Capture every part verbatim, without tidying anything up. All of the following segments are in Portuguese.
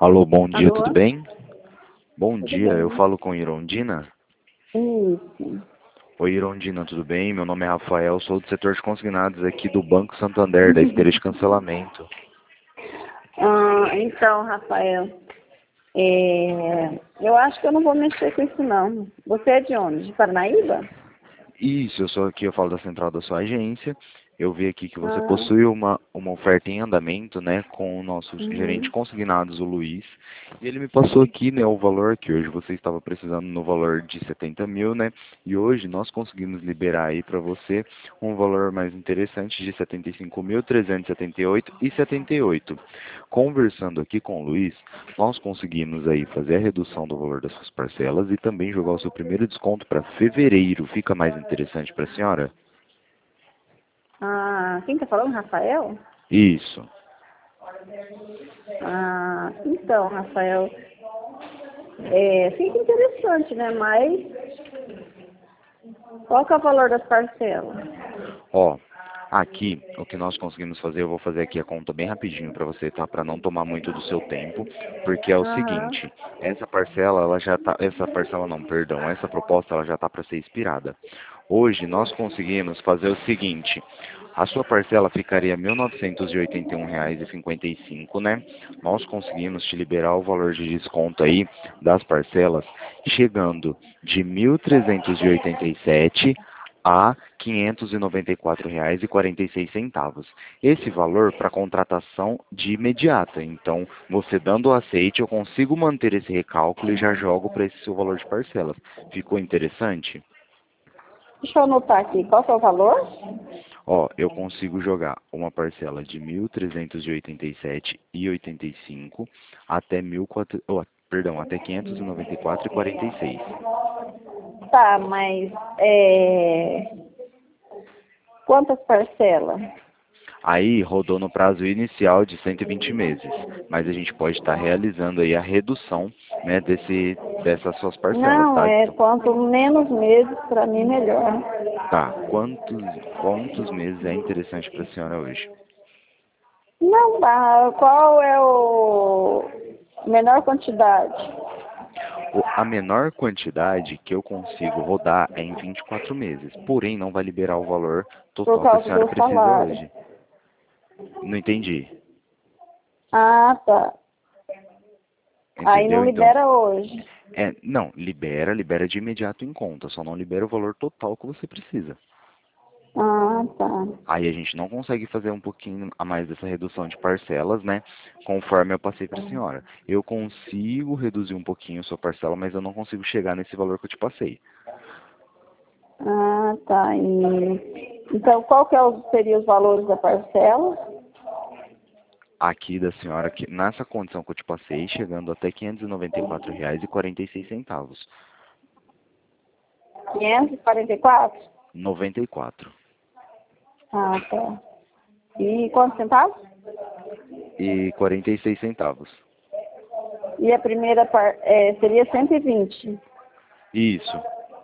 Alô, bom dia, tudo Alô? bem? Bom Tudo dia, eu bem? falo com Irondina. Isso. Oi, Irondina, tudo bem? Meu nome é Rafael, sou do setor de consignados aqui do Banco Santander, da esteira de cancelamento. Ah, então, Rafael, é, eu acho que eu não vou mexer com isso, não. Você é de onde? De Parnaíba? Isso, eu sou aqui, eu falo da central da sua agência. Eu vi aqui que você Ah, possui uma, uma oferta em andamento, né, com o nosso gerente uhum. consignados, o Luiz. E ele me passou aqui, né, o valor que hoje você estava precisando no valor de setenta mil, né? E hoje nós conseguimos liberar aí para você um valor mais interessante de setenta e cinco mil, trezentos e setenta e oito e setenta e oito. Conversando aqui com o Luiz, nós conseguimos aí fazer a redução do valor das suas parcelas e também jogar o seu primeiro desconto para fevereiro. Fica mais interessante para a senhora? Ah, quem tá falando, Rafael? Isso. Ah, então, Rafael, é, fica interessante, né? Mas qual que é o valor das parcelas? Ó, aqui o que nós conseguimos fazer, eu vou fazer aqui a conta bem rapidinho para você, tá? Para não tomar muito do seu tempo, porque é o Aham. seguinte, essa parcela, ela já tá, essa parcela não, perdão, essa proposta ela já tá para ser expirada. Hoje nós conseguimos fazer o seguinte, a sua parcela ficaria mil novecentos e oitenta e um reais e cinquenta e cinco, né? Nós conseguimos te liberar o valor de desconto aí das parcelas, chegando de mil trezentos e oitenta e sete a quinhentos e noventa e quatro reais e quarenta e seis centavos. Esse valor para contratação de imediata. Então, você dando o aceite, eu consigo manter esse recálculo e já jogo para esse seu valor de parcelas. Ficou interessante? Deixa eu anotar aqui. Qual que é o valor? Ó, eu consigo jogar uma parcela de mil trezentos e oitenta e sete e oitenta e cinco até mil e quatrocentos, oh, perdão, até quinhentos e noventa e quatro e quarenta e seis. Tá, mas é, quantas parcelas? Aí rodou no prazo inicial de cento e vinte meses, mas a gente pode estar realizando aí a redução, né, desse, dessas suas parcelas, Não, tá? é Então, quanto menos meses, para mim, melhor. tá, quantos, quantos meses é interessante para a senhora hoje? Não dá. Qual é o menor quantidade? O- A menor quantidade que eu consigo rodar é em vinte e quatro meses, porém não vai liberar o valor Por total que a causa senhora do precisa salário. hoje. Não entendi, Ah, tá. Aí não entendeu? Então, libera hoje. é, não, libera, libera de imediato em conta, só não libera o valor total que você precisa. Ah, tá. Aí a gente não consegue fazer um pouquinho a mais dessa redução de parcelas, né? Conforme eu passei para a senhora. Eu consigo reduzir um pouquinho a sua parcela, mas eu não consigo chegar nesse valor que eu te passei. Ah, tá. E, então, qual que é o, seria os valores da parcela? Aqui da senhora, que nessa condição que eu te passei, chegando até quinhentos e noventa e quatro reais e quarenta e seis centavos. quinhentos e quarenta e quatro? noventa e quatro. Ah, tá. E quantos centavos? E quarenta e seis centavos. E a primeira par, é, seria cento e vinte. Isso.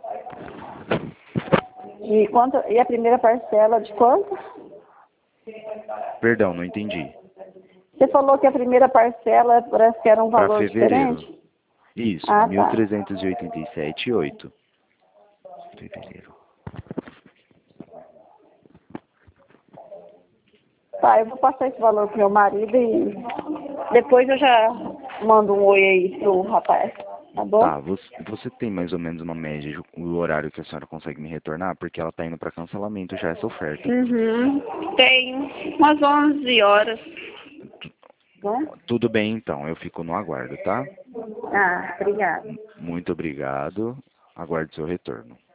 E, quanto, e a primeira parcela de quanto? Perdão, não entendi. Você falou que a primeira parcela parece que era um Para valor fevereiro. diferente? Isso, Ah, mil tá. trezentos e oitenta e sete e oito. Fevereiro. Tá, eu vou passar esse valor pro meu marido e depois eu já mando um oi aí pro rapaz, tá bom? Tá, você, você tem mais ou menos uma média de o horário que a senhora consegue me retornar? Porque ela tá indo para cancelamento já essa oferta. Uhum. Tem umas onze horas, né? Tudo bem então, eu fico no aguardo, tá? Ah, obrigada. Muito obrigado. Aguardo seu retorno.